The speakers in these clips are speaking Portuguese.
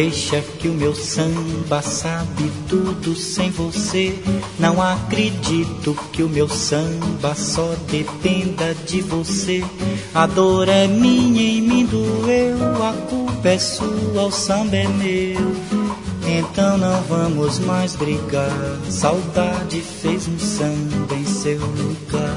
Deixa que o meu samba sabe tudo sem você. Não acredito que o meu samba só dependa de você. A dor é minha e me doeu, a culpa é sua, o samba é meu. Então não vamos mais brigar, saudade fez um samba em seu lugar.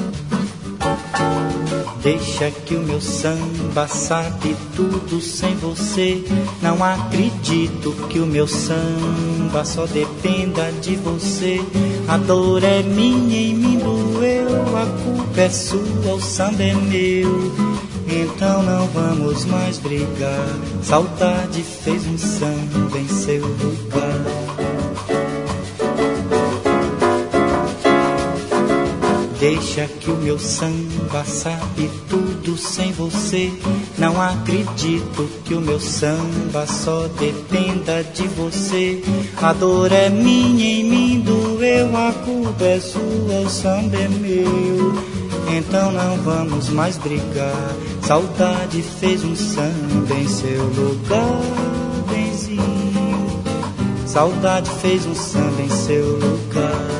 Deixa que o meu samba sabe tudo sem você. Não acredito que o meu samba só dependa de você. A dor é minha e me doeu, a culpa é sua, o samba é meu. Então não vamos mais brigar, saudade fez um samba em seu lugar. Deixa que o meu samba sabe tudo sem você. Não acredito que o meu samba só dependa de você. A dor é minha e me doeu, a culpa é sua, o samba é meu. Então não vamos mais brigar, saudade fez um samba em seu lugar, benzinho. Saudade fez um samba em seu lugar.